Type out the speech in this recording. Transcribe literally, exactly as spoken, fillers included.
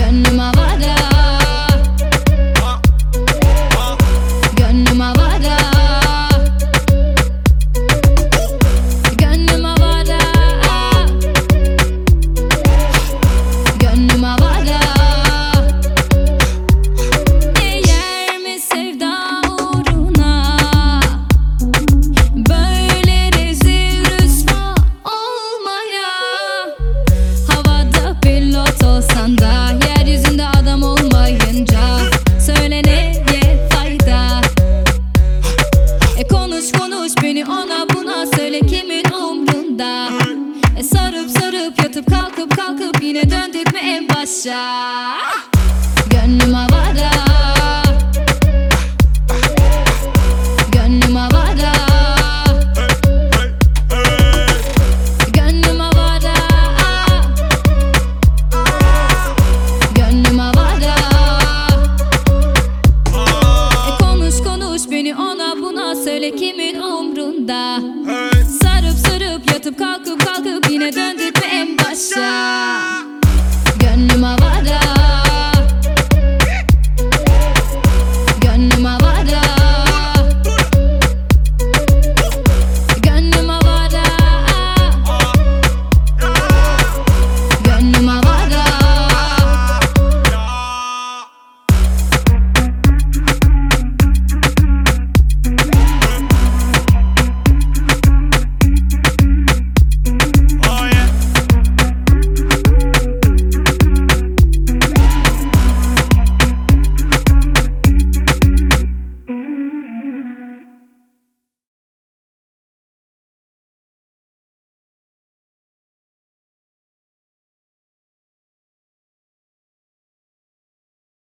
Gönlüm havada, gönlüm havada, gönlüm havada, gönlüm havada. Değer mi sevda uğruna böyle rezil rüsva olmaya? Havada pilot olsan da yeryüzünde adam olmayınca söyle neye fayda? E konuş konuş beni ona buna söyle, kimin umrunda? E sarıp sarıp yatıp kalkıp kalkıp yine döndük mü en başa? Gönlüm havada, gönlüm havada, gönlüm havada, gönlüm havada. E konuş konuş beni ona buna söyle, kimin umrunda?